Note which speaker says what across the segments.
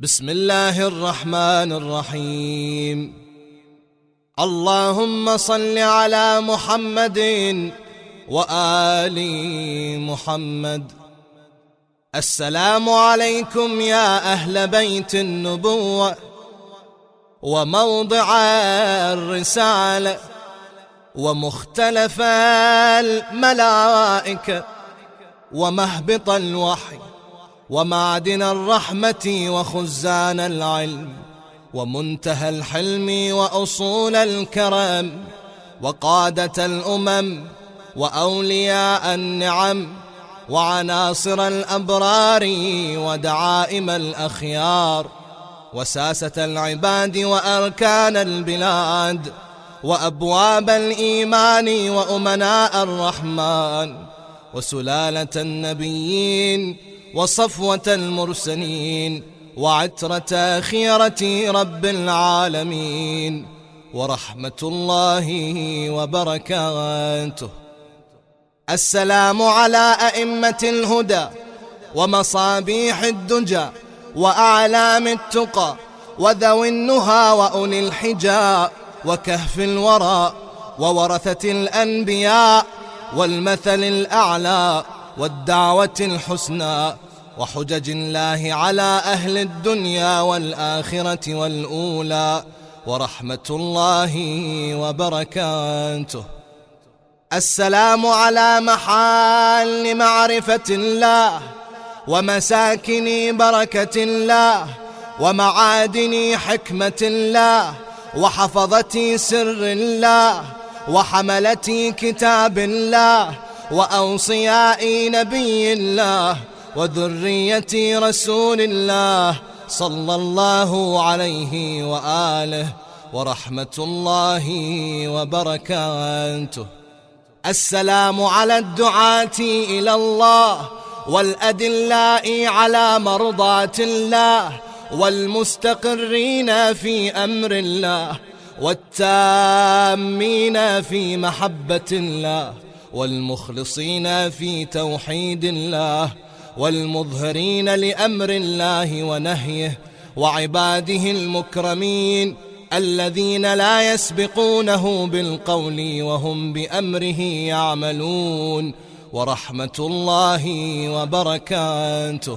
Speaker 1: بسم الله الرحمن الرحيم. اللهم صل على محمد وآل محمد. السلام عليكم يا أهل بيت النبوة وموضع الرسالة ومختلف الملائكة ومهبط الوحي ومعدن الرحمة وخزان العلم ومنتهى الحلم وأصول الكرم وقادة الأمم وأولياء النعم وعناصر الأبرار ودعائم الأخيار وساسة العباد وأركان البلاد وأبواب الإيمان وأمناء الرحمن وسلالة النبيين وصفوة المرسلين وعترة خيرة رب العالمين ورحمة الله وبركاته. السلام على أئمة الهدى ومصابيح الدجى وأعلام التقى وذوي النهى وأولي الحجى وكهف الورى وورثة الأنبياء والمثل الأعلى والدعوة الحسنى وحجج الله على أهل الدنيا والآخرة والأولى ورحمة الله وبركاته. السلام على محال معرفة الله ومساكن بركة الله ومعادن حكمة الله وحفظة سر الله وحملة كتاب الله وأوصياء نبي الله وذرية رسول الله صلى الله عليه وآله ورحمة الله وبركاته. السلام على الدعاة إلى الله والأدلاء على مرضاة الله والمستقرين في أمر الله والتامين في محبة الله والمخلصين في توحيد الله والمظهرين لأمر الله ونهيه وعباده المكرمين الذين لا يسبقونه بالقول وهم بأمره يعملون ورحمة الله وبركاته.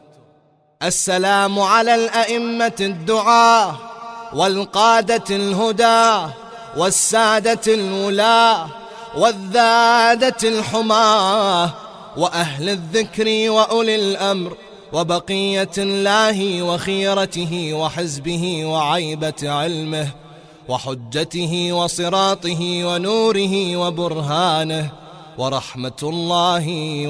Speaker 1: السلام على الأئمة الدعاة والقادة الهدى والسادة الولاة والذادة الحماة وأهل الذكر وأولي الأمر وبقية الله وخيرته وحزبه وعيبة علمه وحجته وصراطه ونوره وبرهانه ورحمة الله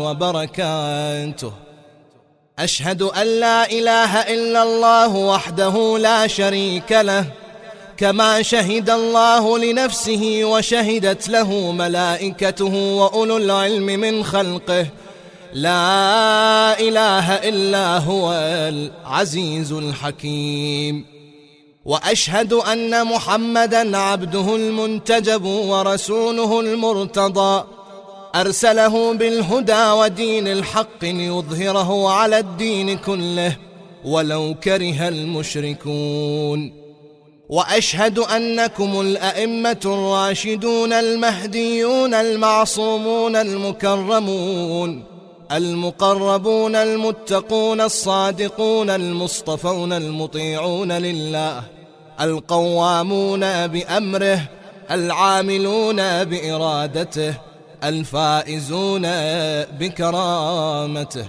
Speaker 1: وبركاته. أشهد أن لا إله إلا الله وحده لا شريك له كما شهد الله لنفسه وشهدت له ملائكته وأولو العلم من خلقه لا إله إلا هو العزيز الحكيم. وأشهد أن محمدًا عبده المنتجب ورسوله المرتضى أرسله بالهدى ودين الحق ليظهره على الدين كله ولو كره المشركون. وأشهد أنكم الأئمة الراشدون المهديون المعصومون المكرمون المقربون المتقون الصادقون المصطفون المطيعون لله القوامون بأمره العاملون بإرادته الفائزون بكرامته.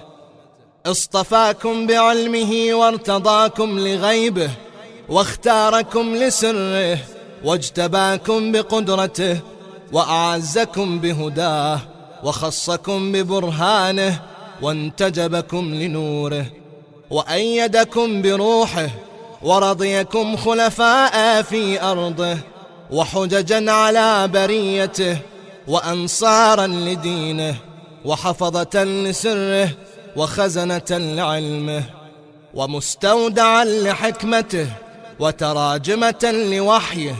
Speaker 1: اصطفاكم بعلمه وارتضاكم لغيبه واختاركم لسره واجتباكم بقدرته وأعزكم بهداه وخصكم ببرهانه وانتجبكم لنوره وأيدكم بروحه ورضيكم خلفاء في أرضه وحججا على بريته وأنصارا لدينه وحفظة لسره وخزنة لعلمه ومستودعا لحكمته وتراجمة لوحيه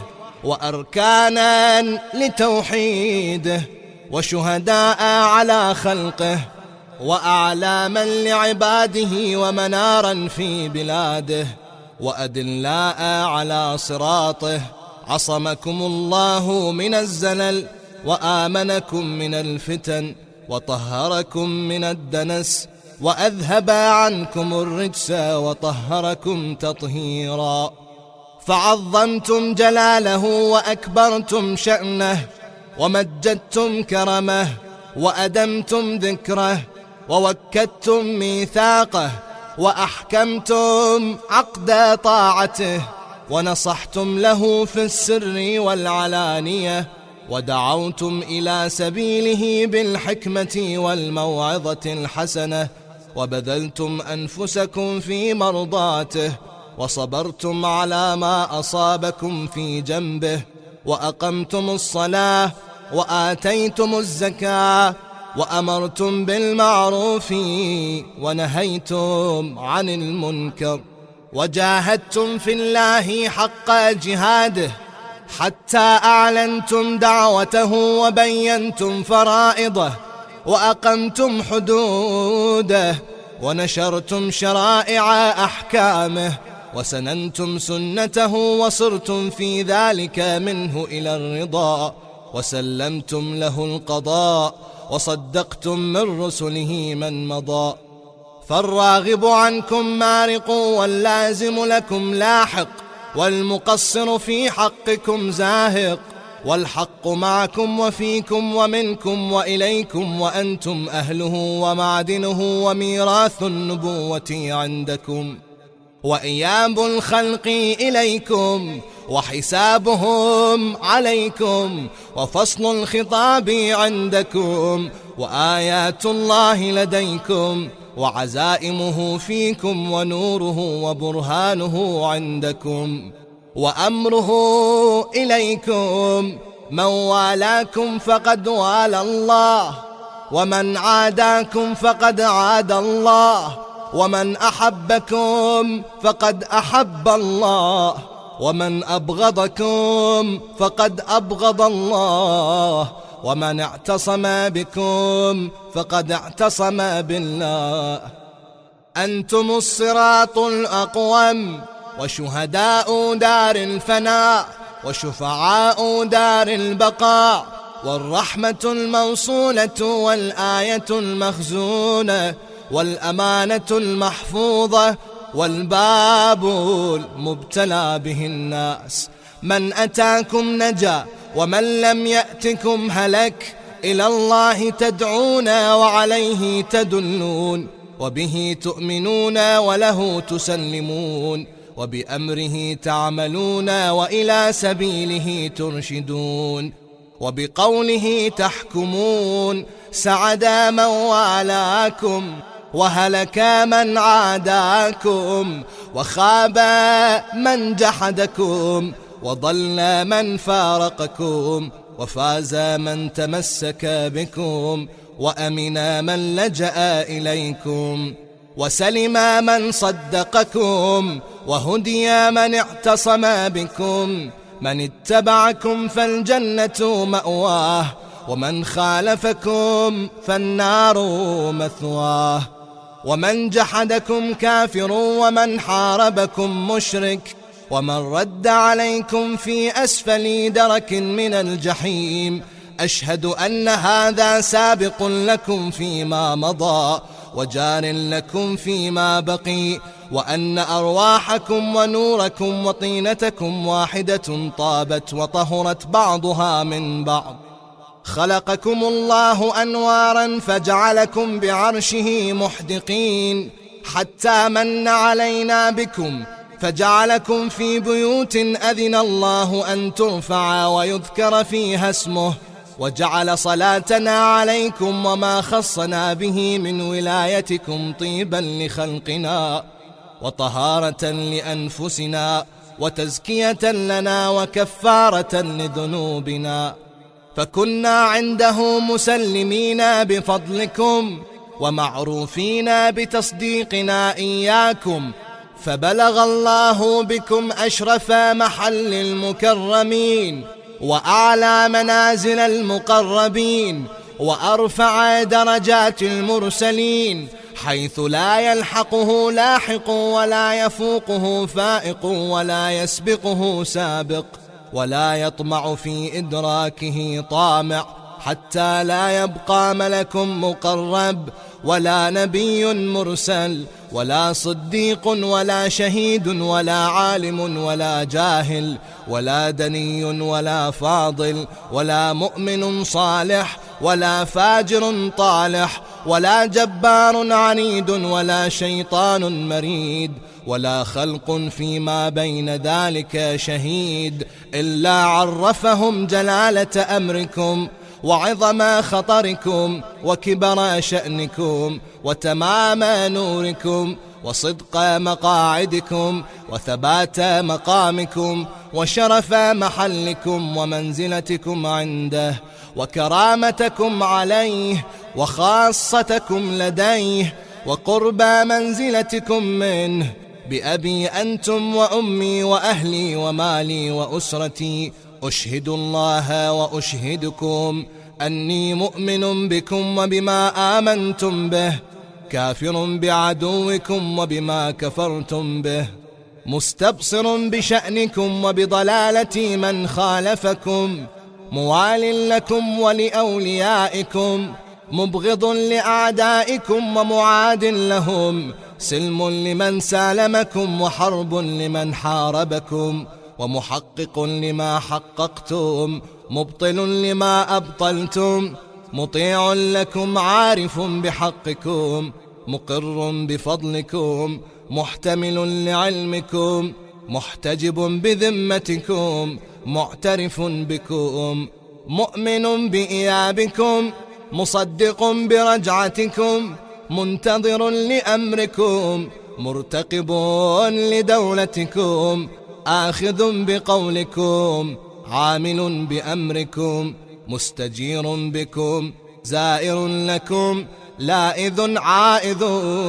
Speaker 1: وأركانا لتوحيده وشهداء على خلقه وأعلاما لعباده ومنارا في بلاده وأدلاء على صراطه. عصمكم الله من الزلل وآمنكم من الفتن وطهركم من الدنس وأذهب عنكم الرجس وطهركم تطهيرا. فعظمتم جلاله وأكبرتم شأنه ومجدتم كرمه وأدمتم ذكره ووكدتم ميثاقه وأحكمتم عقد طاعته ونصحتم له في السر والعلانية ودعوتم إلى سبيله بالحكمة والموعظة الحسنة وبذلتم أنفسكم في مرضاته وصبرتم على ما أصابكم في جنبه وأقمتم الصلاة وآتيتم الزكاة وأمرتم بالمعروف ونهيتم عن المنكر وجاهدتم في الله حق جهاده حتى أعلنتم دعوته وبينتم فرائضه وأقمتم حدوده ونشرتم شرائع أحكامه وسننتم سنته وصرتم في ذلك منه إلى الرضا وسلمتم له القضاء وصدقتم من رسله من مضى. فالراغب عنكم مارق واللازم لكم لاحق والمقصر في حقكم زاهق والحق معكم وفيكم ومنكم وإليكم وأنتم أهله ومعدنه وميراث النبوة عندكم وإياب الخلق إليكم وحسابهم عليكم وفصل الخطاب عندكم وآيات الله لديكم وعزائمه فيكم ونوره وبرهانه عندكم وأمره إليكم. من والاكم فقد والى الله ومن عاداكم فقد عاد الله ومن أحبكم فقد أحب الله ومن أبغضكم فقد أبغض الله ومن اعتصم بكم فقد اعتصم بالله. أنتم الصراط الأقوم وشهداء دار الفناء وشفعاء دار البقاء والرحمة الموصولة والآية المخزونة والأمانة المحفوظة والباب المبتلى به الناس. من أتاكم نجا ومن لم يأتكم هلك. إلى الله تدعون وعليه تدلون وبه تؤمنون وله تسلمون وبأمره تعملون وإلى سبيله ترشدون وبقوله تحكمون. سعد من والاكم وهلك من عاداكم وخاب من جحدكم وضل من فارقكم وفاز من تمسك بكم وأمن من لجأ إليكم وسلم من صدقكم وهدي من اعتصم بكم. من اتبعكم فالجنة مأواه ومن خالفكم فالنار مثواه. ومن جحدكم كافر ومن حاربكم مشرك ومن رد عليكم في أسفل درك من الجحيم. أشهد أن هذا سابق لكم فيما مضى وجار لكم فيما بقي وأن أرواحكم ونوركم وطينتكم واحدة طابت وطهرت بعضها من بعض. خلقكم الله أنوارا فجعلكم بعرشه محدقين حتى من علينا بكم فجعلكم في بيوت أذن الله أن ترفع ويذكر فيها اسمه وجعل صلاتنا عليكم وما خصنا به من ولايتكم طيبا لخلقنا وطهارة لأنفسنا وتزكية لنا وكفارة لذنوبنا. فكنا عنده مسلمين بفضلكم ومعروفين بتصديقنا إياكم. فبلغ الله بكم أشرف محل المكرمين وأعلى منازل المقربين وأرفع درجات المرسلين، حيث لا يلحقه لاحق ولا يفوقه فائق ولا يسبقه سابق، ولا يطمع في إدراكه طامع، حتى لا يبقى ملك مقرب ولا نبي مرسل ولا صديق ولا شهيد ولا عالم ولا جاهل ولا دني ولا فاضل ولا مؤمن صالح ولا فاجر طالح ولا جبار عنيد ولا شيطان مريد ولا خلق فيما بين ذلك شهيد، إلا عرفهم جلالة أمركم وعظم خطركم وكبر شأنكم وتمام نوركم وصدق مقاعدكم وثبات مقامكم وشرف محلكم ومنزلتكم عنده وكرامتكم عليه وخاصتكم لديه وقرب منزلتكم منه، بأبي أنتم وأمي وأهلي ومالي وأسرتي أشهد الله وأشهدكم أني مؤمن بكم وبما آمنتم به، كافر بعدوكم وبما كفرتم به، مستبصر بشأنكم وبضلالة من خالفكم، موال لكم ولأوليائكم، مبغض لأعدائكم ومعاد لهم، سلم لمن سالمكم وحرب لمن حاربكم، ومحقق لما حققتم، مبطل لما أبطلتم، مطيع لكم عارف بحقكم، مقر بفضلكم، محتمل لعلمكم، محتجب بذمتكم، معترف بكم، مؤمن بإيابكم، مصدق برجعتكم، منتظر لأمركم، مرتقب لدولتكم، آخذ بقولكم، عامل بأمركم، مستجير بكم، زائر لكم، لائذ عائذ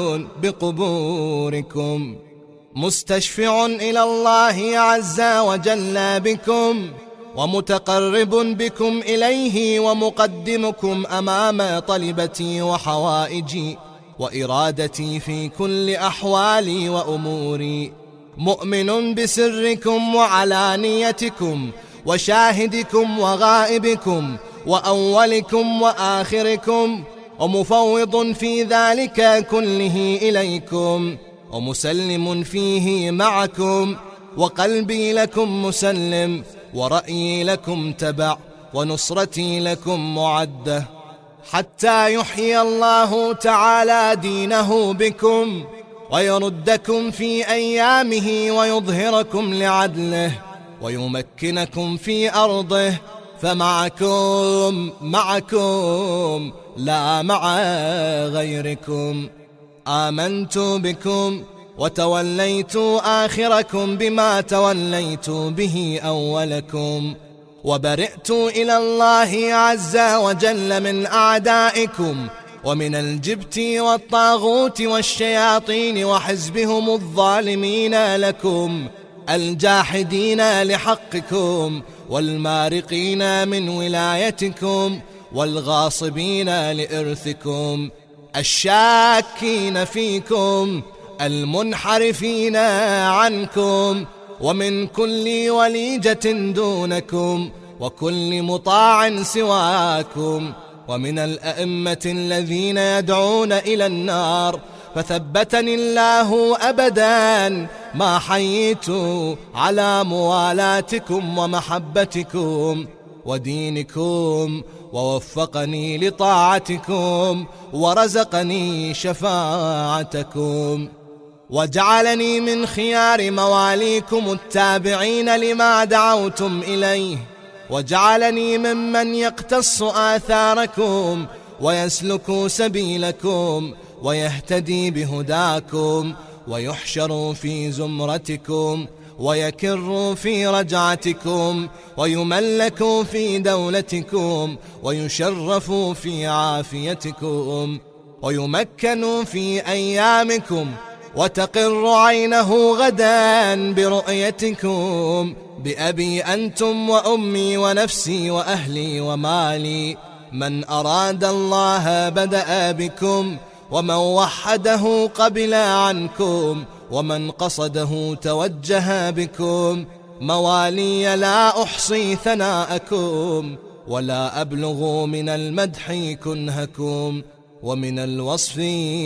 Speaker 1: بقبوركم، مستشفع إلى الله عز وجل بكم، ومتقرب بكم إليه، ومقدمكم أمام طلبتي وحوائجي وإرادتي في كل أحوالي وأموري، مؤمن بسركم وعلانيتكم وشاهدكم وغائبكم وأولكم وآخركم، ومفوض في ذلك كله إليكم، ومسلم فيه معكم، وقلبي لكم مسلم، ورأيي لكم تبع، ونصرتي لكم معدة، حتى يحيي الله تعالى دينه بكم ويردكم في أيامه ويظهركم لعدله ويمكنكم في أرضه، فمعكم لا مع غيركم. آمنت بكم وتوليت آخركم بما توليت به أولكم، وبرئت إلى الله عز وجل من أعدائكم ومن الجبت والطاغوت والشياطين وحزبهم الظالمين لكم، الجاحدين لحقكم والمارقين من ولايتكم والغاصبين لإرثكم، الشاكين فيكم المنحرفين عنكم، ومن كل وليجة دونكم وكل مطاع سواكم، ومن الأئمة الذين يدعون إلى النار، فثبتني الله أبدا ما حييت على موالاتكم ومحبتكم ودينكم، ووفقني لطاعتكم ورزقني شفاعتكم، وجعلني من خيار مواليكم التابعين لما دعوتم إليه، وجعلني ممن يقتص آثاركم ويسلك سبيلكم ويهتدي بهداكم، ويحشر في زمرتكم ويكر في رجعتكم، ويملك في دولتكم، ويشرف في عافيتكم، ويمكن في أيامكم، وتقر عينه غدا برؤيتكم، بأبي أنتم وأمي ونفسي وأهلي ومالي، من أراد الله بدأ بكم، ومن وحده قبل عنكم، ومن قصده توجه بكم. موالي لا أحصي ثناءكم، ولا أبلغ من المدح كنهكم، ومن الوصف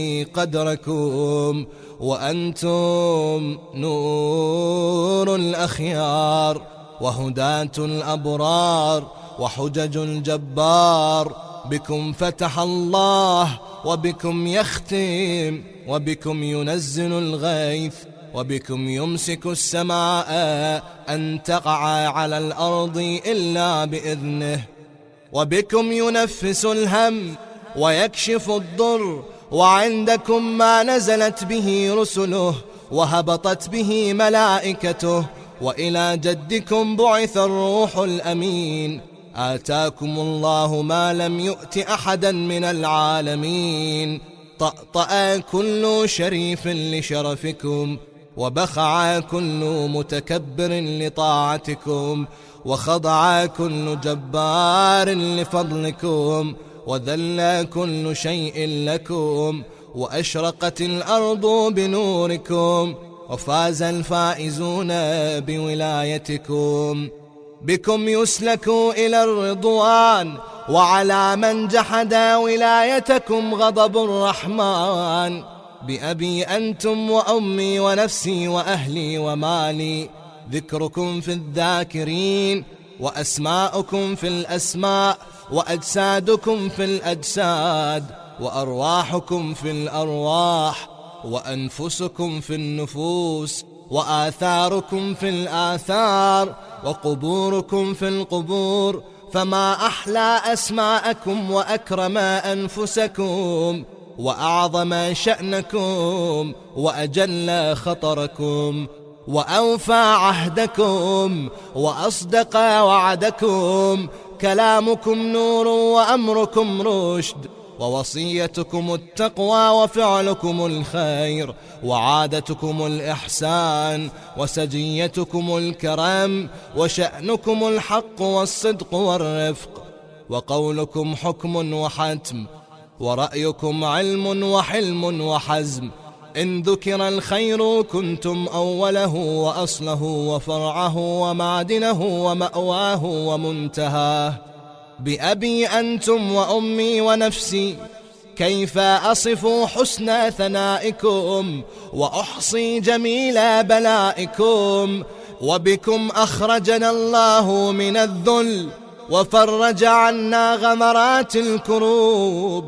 Speaker 1: قدركم. وأنتم نور الأخيار، وهداة الأبرار، وحجج الجبار. بكم فتح الله، وبكم يختم، وبكم ينزل الغيث، وبكم يمسك السماء أن تقع على الأرض إلا بإذنه، وبكم ينفس الهم ويكشف الضر. وعندكم ما نزلت به رسله وهبطت به ملائكته. وإلى جدكم بعث الروح الأمين. آتاكم الله ما لم يؤت أحدا من العالمين. طأطأ كل شريف لشرفكم، وبخع كل متكبر لطاعتكم، وخضع كل جبار لفضلكم، وذل كل شيء لكم، وأشرقت الأرض بنوركم، وفاز الفائزون بولايتكم. بكم يسلك إلى الرضوان، وعلى من جحد ولايتكم غضب الرحمن. بأبي أنتم وأمي ونفسي وأهلي ومالي. ذكركم في الذاكرين، وأسماؤكم في الأسماء، وأجسادكم في الأجساد، وأرواحكم في الأرواح، وأنفسكم في النفوس، وآثاركم في الآثار، وقبوركم في القبور. فما أحلى أسماءكم، وأكرم أنفسكم، وأعظم شأنكم، وأجل خطركم، وأوفى عهدكم، وأصدق وعدكم. كلامكم نور، وأمركم رشد، ووصيتكم التقوى، وفعلكم الخير، وعادتكم الإحسان، وسجيتكم الكرم، وشأنكم الحق والصدق والرفق، وقولكم حكم وحتم، ورأيكم علم وحلم وحزم. إن ذكر الخير كنتم أوله وأصله وفرعه ومعدنه ومأواه ومنتهاه. بأبي أنتم وأمي ونفسي، كيف أصف حسن ثنائكم، وأحصي جميل بلائكم. وبكم أخرجنا الله من الذل، وفرج عنا غمرات الكروب،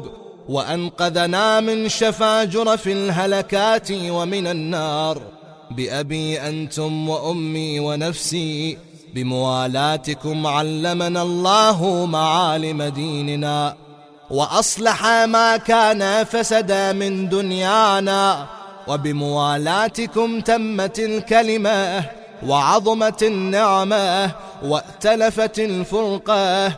Speaker 1: وأنقذنا من شفاجر في الهلكات ومن النار. بأبي أنتم وأمي ونفسي، بموالاتكم علمنا الله معالم ديننا، وأصلح ما كان فسد من دنيانا. وبموالاتكم تمت الكلمة، وعظمت النعمة، وائتلفت الفرقة.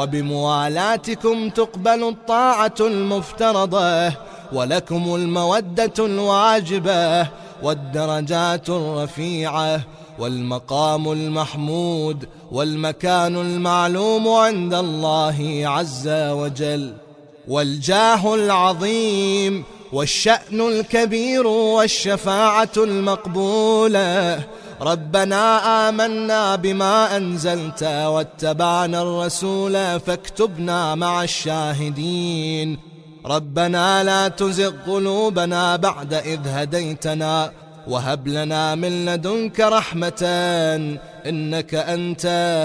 Speaker 1: وبموالاتكم تقبل الطاعة المفترضة، ولكم المودة الواجبة، والدرجات الرفيعة، والمقام المحمود، والمكان المعلوم عند الله عز وجل، والجاه العظيم، والشأن الكبير، والشفاعة المقبولة. ربنا آمنا بما أنزلت، واتبعنا الرسول، فاكتبنا مع الشاهدين. ربنا لا تزغ قلوبنا بعد إذ هديتنا، وهب لنا من لدنك رحمة، إنك أنت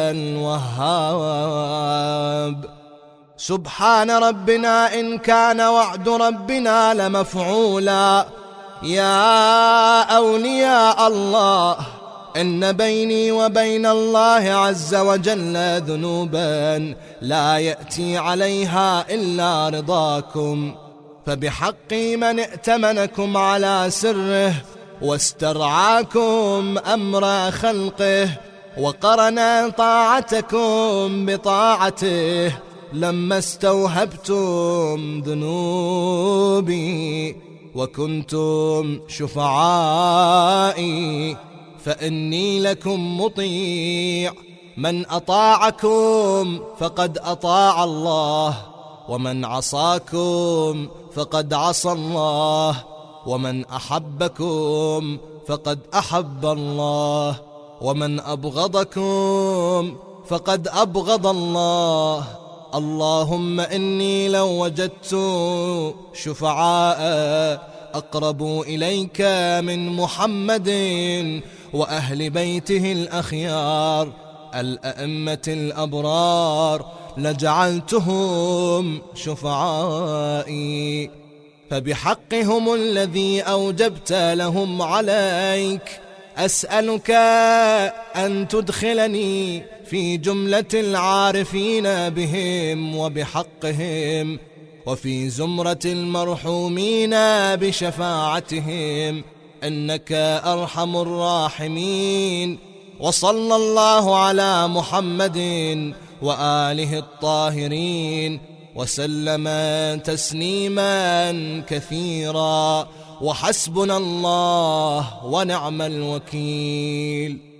Speaker 1: الوهاب. سبحان ربنا إن كان وعد ربنا لمفعولا. يا أولياء الله، إن بيني وبين الله عز وجل ذنوبا لا يأتي عليها إلا رضاكم. فبحق من ائتمنكم على سره، واسترعاكم أمر خلقه، وقرن طاعتكم بطاعته، لما استوهبتم ذنوبي وكنتم شفعائي، فإني لكم مطيع. من أطاعكم فقد أطاع الله، ومن عصاكم فقد عصى الله، ومن أحبكم فقد أحب الله، ومن أبغضكم فقد أبغض الله. اللهم إني لو وجدت شفعاء أقرب إليك من محمد وأهل بيته الأخيار الأئمة الأبرار لجعلتهم شفعائي، فبحقهم الذي أوجبت لهم عليك أسألك أن تدخلني في جملة العارفين بهم وبحقهم، وفي زمرة المرحومين بشفاعتهم، إنك أرحم الراحمين. وصلى الله على محمد وآله الطاهرين وسلم تسليما كثيرا، وحسبنا الله ونعم الوكيل.